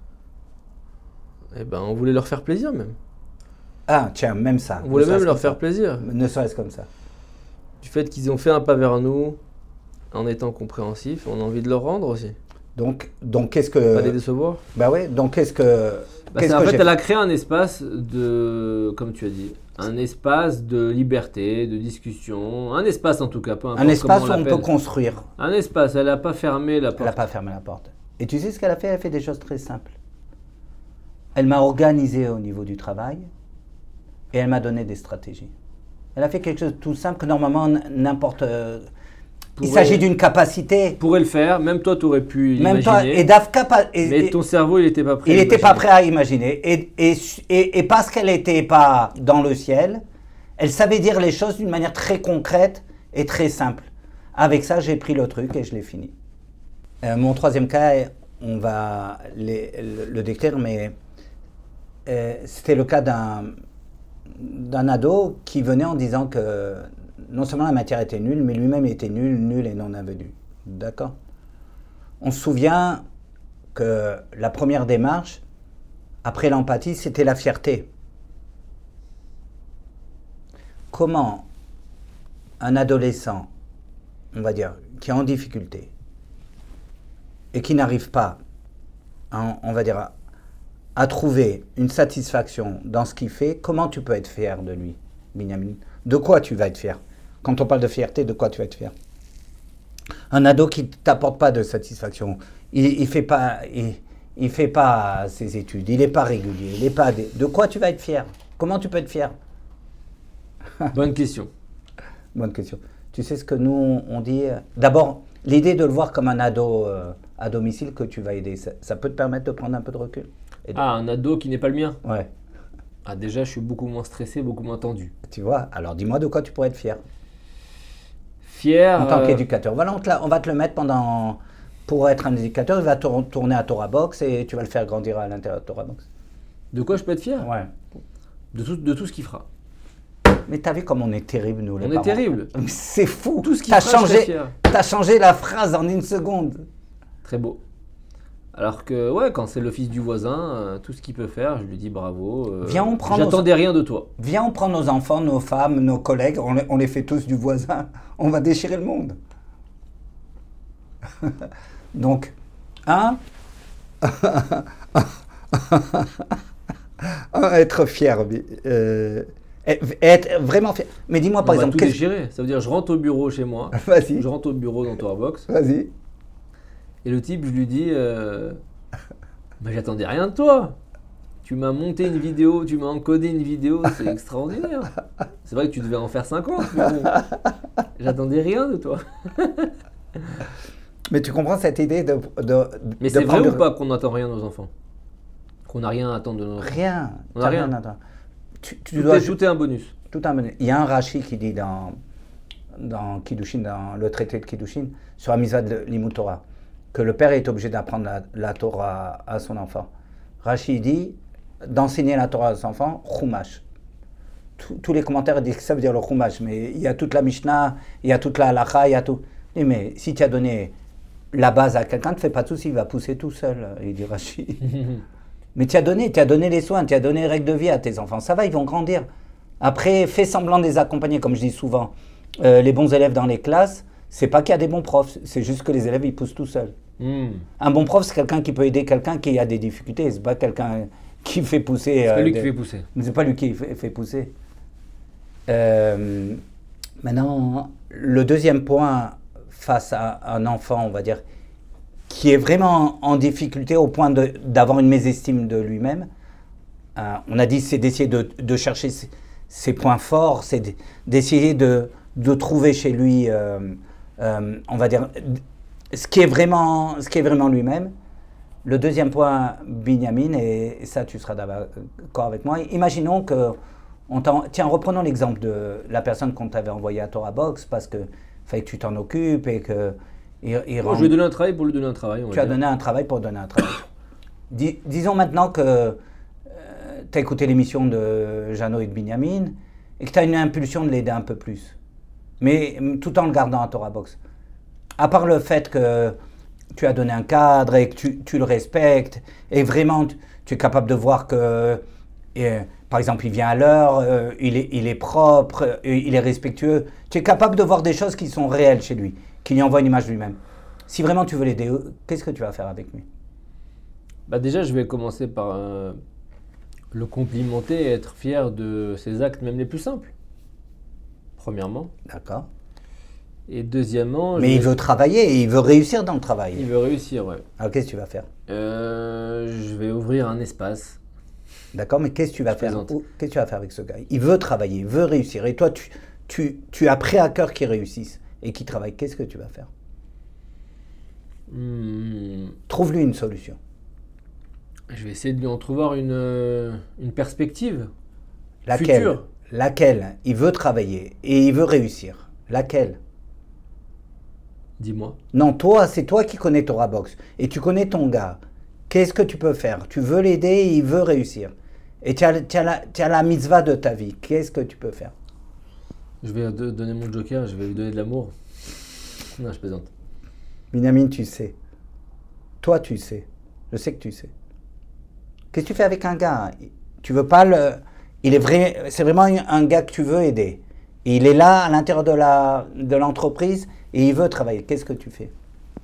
eh ben, on voulait leur faire plaisir même. Ah, tiens, même ça. On voulait même leur faire plaisir. Ne serait-ce comme ça. Du fait qu'ils ont fait un pas vers nous, en étant compréhensifs, on a envie de leur rendre aussi. Donc qu'est-ce que... Pas les décevoir. Bah oui, donc qu'est-ce que... En fait, elle a créé un espace de, comme tu as dit, un espace de liberté, de discussion, un espace en tout cas, peu importe un espace où comment on peut construire. Un espace, elle n'a pas fermé la porte. Elle n'a pas fermé la porte. Et tu sais ce qu'elle a fait? Elle a fait des choses très simples. Elle m'a organisé au niveau du travail et elle m'a donné des stratégies. Elle a fait quelque chose de tout simple que normalement n'importe... Il s'agit d'une capacité. Pourrait le faire, même toi tu aurais pu même imaginer. Toi, mais ton cerveau il n'était pas prêt. Il n'était pas prêt à imaginer. Et parce qu'elle n'était pas dans le ciel, elle savait dire les choses d'une manière très concrète et très simple. Avec ça, j'ai pris le truc et je l'ai fini. Mon troisième cas, on va le décrire, mais c'était le cas d'un ado qui venait en disant que non seulement la matière était nulle, mais lui-même était nul et non avenu. D'accord? On se souvient que la première démarche, après l'empathie, c'était la fierté. Comment un adolescent, on va dire, qui est en difficulté et qui n'arrive pas, on va dire, à trouver une satisfaction dans ce qu'il fait, comment tu peux être fier de lui, Binyamin? De quoi tu vas être fier? Quand on parle de fierté, de quoi tu vas être fier? Un ado qui ne t'apporte pas de satisfaction, il fait pas ses études, il n'est pas régulier, il est pas... De quoi tu vas être fier? Comment tu peux être fier? Bonne question. Bonne question. Tu sais ce que nous, on dit? D'abord, l'idée de le voir comme un ado à domicile que tu vas aider, ça peut te permettre de prendre un peu de recul. Un ado qui n'est pas le mien? Ouais. Ah, déjà, je suis beaucoup moins stressé, beaucoup moins tendu. Tu vois? Alors, dis-moi de quoi tu pourrais être fier. Fier en tant qu'éducateur. Voilà, on va te le mettre pour être un éducateur, il va tourner à Torah Box et tu vas le faire grandir à l'intérieur de Torah Box. De quoi je peux être fier? Ouais. De tout ce qu'il fera. Mais t'as vu comme on est terrible, nous, les parents. On est terrible. C'est fou. Tout ce qu'il fera, t'as changé la phrase en une seconde. Très beau. Alors que, ouais, quand c'est le fils du voisin, tout ce qu'il peut faire, je lui dis bravo. Viens, on prend j'attendais rien de toi. Viens, on prend nos enfants, nos femmes, nos collègues, on les fait tous du voisin. On va déchirer le monde. Donc, être fier. Être vraiment fier. Mais dis-moi par exemple. On va tout déchirer. Ça veut dire, je rentre au bureau chez moi. Vas-y. Je rentre au bureau dans Torah Box. Vas-y. Et le type, je lui dis, j'attendais rien de toi. Tu m'as monté une vidéo, tu m'as encodé une vidéo, c'est extraordinaire. C'est vrai que tu devais en faire 50, mais bon, j'attendais rien de toi. Mais tu comprends cette idée de mais c'est vrai ou pas qu'on n'attend rien de nos enfants? Qu'on n'a rien à attendre de nos enfants? Rien. On n'a rien. Tout est un bonus. Tout un bonus. Il y a un Rashi qui dit dans Kiddushin, dans le traité de Kiddushin, sur la mitzvah de Limud Torah, que le père est obligé d'apprendre la Torah à son enfant. Rashi dit d'enseigner la Torah à son enfant, Chumash. Tous les commentaires disent que ça veut dire le Chumash, mais il y a toute la Mishnah, il y a toute la Halacha, il y a tout. Mais si tu as donné la base à quelqu'un, ne fais pas de soucis, il va pousser tout seul, il dit Rashi. Mais tu as donné les soins, tu as donné les règles de vie à tes enfants, ça va, ils vont grandir. Après, fais semblant de les accompagner, comme je dis souvent. Les bons élèves dans les classes, c'est pas qu'il y a des bons profs, c'est juste que les élèves, ils poussent tout seuls. Un bon prof, c'est quelqu'un qui peut aider quelqu'un qui a des difficultés. C'est pas quelqu'un qui fait pousser. C'est pas lui qui fait pousser. C'est pas lui qui fait pousser. Maintenant, le deuxième point face à un enfant, on va dire, qui est vraiment en difficulté au point d'avoir une mésestime de lui-même, on a dit c'est d'essayer de chercher ses points forts, c'est d'essayer de trouver chez lui, on va dire, ce qui est vraiment lui-même. Le deuxième point, Binyamin, et ça tu seras d'accord avec moi, imaginons que, tiens, reprenons l'exemple de la personne qu'on t'avait envoyée à Torah Box, parce que fallait que tu t'en occupes et que... Je lui ai donné un travail pour lui donner un travail. Tu as donné un travail pour donner un travail. Disons maintenant que tu as écouté l'émission de Jeannot et de Binyamin et que tu as une impulsion de l'aider un peu plus, mais tout en le gardant à Torah Box. À part le fait que tu as donné un cadre et que tu le respectes et vraiment tu es capable de voir que, par exemple, il vient à l'heure, il est propre, il est respectueux. Tu es capable de voir des choses qui sont réelles chez lui, qui lui envoient une image de lui-même. Si vraiment tu veux l'aider, qu'est-ce que tu vas faire avec lui? Déjà, je vais commencer par le complimenter et être fier de ses actes, même les plus simples. Premièrement. D'accord. Et deuxièmement... Mais il veut travailler et il veut réussir dans le travail. Il veut réussir, ouais. Alors qu'est-ce que tu vas faire? Je vais ouvrir un espace. D'accord, mais qu'est-ce que tu vas faire? Qu'est-ce que tu vas faire avec ce gars? Il veut travailler, il veut réussir. Et toi, tu as pris à cœur qu'il réussisse et qu'il travaille. Qu'est-ce que tu vas faire? Trouve-lui une solution. Je vais essayer de lui en trouver une perspective future. Laquelle? Il veut travailler et il veut réussir. Laquelle? Dis-moi. Non, toi, c'est toi qui connais Torah Box et tu connais ton gars. Qu'est-ce que tu peux faire? Tu veux l'aider et il veut réussir. Et tu as la mitzvah de ta vie. Qu'est-ce que tu peux faire? Je vais donner mon joker, je vais lui donner de l'amour. Non, je plaisante. Binyamin, tu sais. Toi, tu sais. Je sais que tu sais. Qu'est-ce que tu fais avec un gars? Tu veux pas le... C'est vraiment un gars que tu veux aider. Et il est là à l'intérieur de l'entreprise et il veut travailler. Qu'est-ce que tu fais?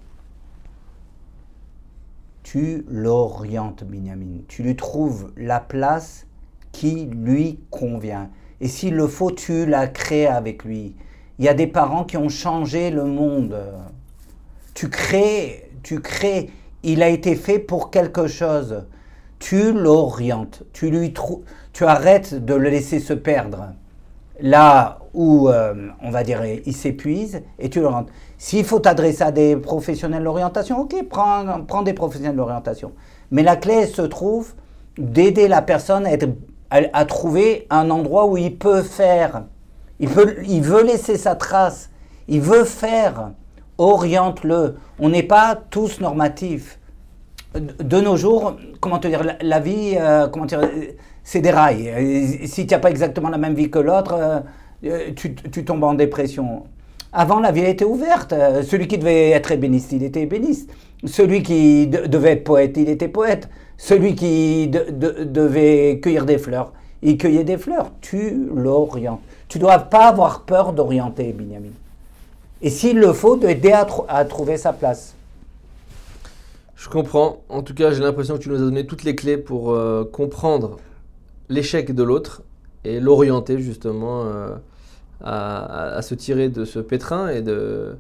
Tu l'orientes, Binyamin. Tu lui trouves la place qui lui convient. Et s'il le faut, tu la crées avec lui. Il y a des parents qui ont changé le monde. Tu crées. Il a été fait pour quelque chose. Tu l'orientes. Tu arrêtes de le laisser se perdre. Là où, on va dire, il s'épuise et tu le rentres. S'il faut t'adresser à des professionnels d'orientation, ok, prends des professionnels d'orientation. Mais la clé se trouve d'aider la personne à trouver un endroit où il peut faire. Il veut laisser sa trace. Il veut faire. Oriente-le. On n'est pas tous normatifs. De nos jours, comment te dire, la vie, c'est des rails. Si tu n'as pas exactement la même vie que l'autre, tu tombes en dépression. Avant, la vie était ouverte. Celui qui devait être ébéniste, il était ébéniste. Celui qui devait être poète, il était poète. Celui qui devait cueillir des fleurs, il cueillait des fleurs. Tu l'orientes. Tu ne dois pas avoir peur d'orienter, Binyamin. Et s'il le faut, d'aider à trouver sa place. Je comprends. En tout cas, j'ai l'impression que tu nous as donné toutes les clés pour comprendre l'échec de l'autre et l'orienter justement à se tirer de ce pétrin et de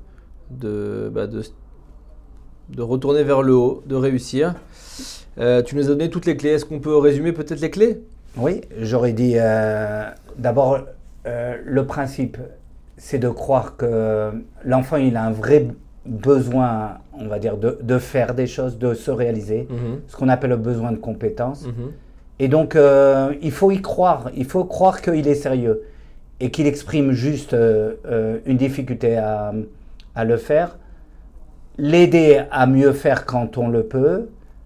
retourner vers le haut, de réussir. Tu nous as donné toutes les clés. Est-ce qu'on peut résumer peut-être les clés? Oui, j'aurais dit d'abord le principe, c'est de croire que l'enfant il a un vrai besoin, on va dire, de faire des choses, de se réaliser, ce qu'on appelle le besoin de compétence. Et donc, il faut y croire. Il faut croire qu'il est sérieux et qu'il exprime juste une difficulté à le faire. L'aider à mieux faire quand on le peut.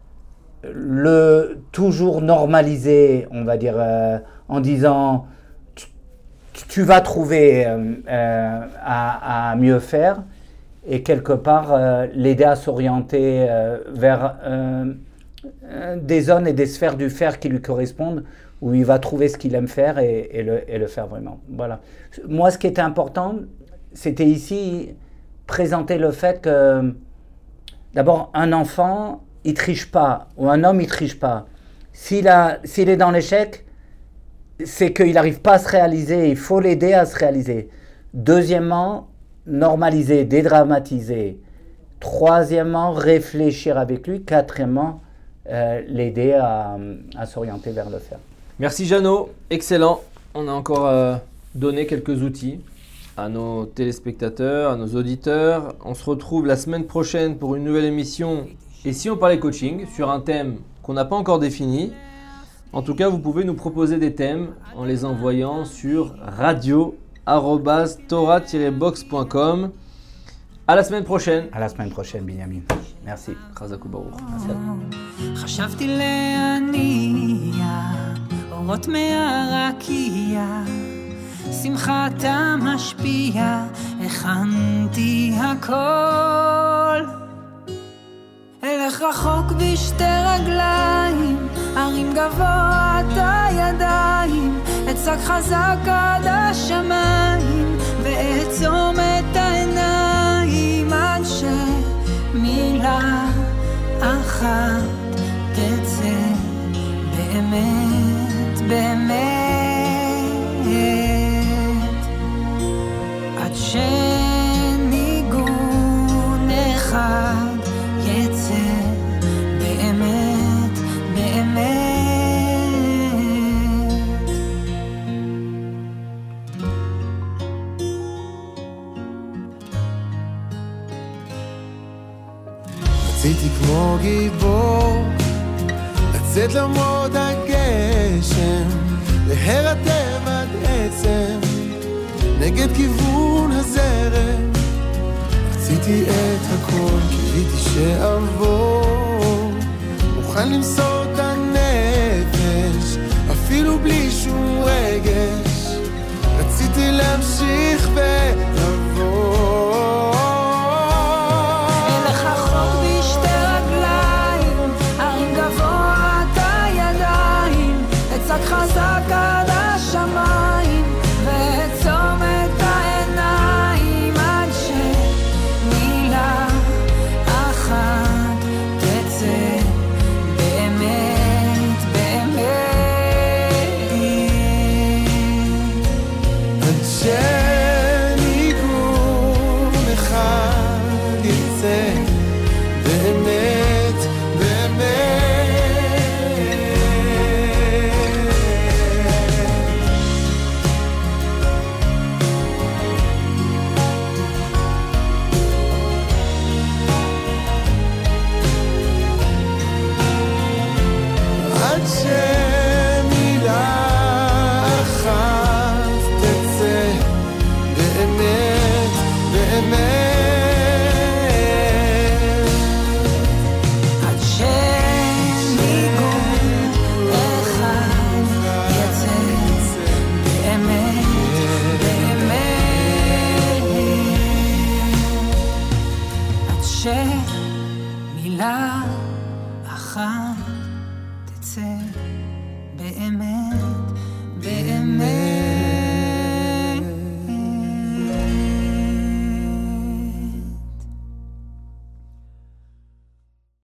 Le toujours normaliser, on va dire, en disant tu vas trouver à mieux faire. Et quelque part, l'aider à s'orienter vers des zones et des sphères du faire qui lui correspondent, où il va trouver ce qu'il aime faire et le faire vraiment. Voilà. Moi, ce qui était important, c'était ici présenter le fait que, d'abord, un enfant, il ne triche pas, ou un homme, il ne triche pas. S'il est dans l'échec, c'est qu'il n'arrive pas à se réaliser, il faut l'aider à se réaliser. Deuxièmement, normaliser, dédramatiser Troisièmement, réfléchir avec lui. Quatrièmement, l'aider à s'orienter vers le faire. Merci Jeannot, excellent. On a encore donné quelques outils à nos téléspectateurs, à nos auditeurs. On se retrouve la semaine prochaine pour une nouvelle émission. Et si on parlait coaching sur un thème qu'on n'a pas encore défini, en tout cas, vous pouvez nous proposer des thèmes en les envoyant sur radio@torah-box.com. À la semaine prochaine. À la semaine prochaine, Binyamin. Merci. Chazakou Baruch. חשבתי להניע אורות מהרקיע, שמחתה משפיע, הכנתי הכל. אלך רחוק בשתי רגליים, הרים גבוה את הידיים, אצעק חזק עד השמיים, ואעצום את העיניים עד שמילה אחת תצא באמת, באמת, עד שניגון אחד יצא באמת, באמת. רציתי כמו גיבור לצאת למרות הגשם, להירתם עד עצם נגד כיוון הזרם. רציתי את הכל, קיוויתי שאעבור, מוכן למסור את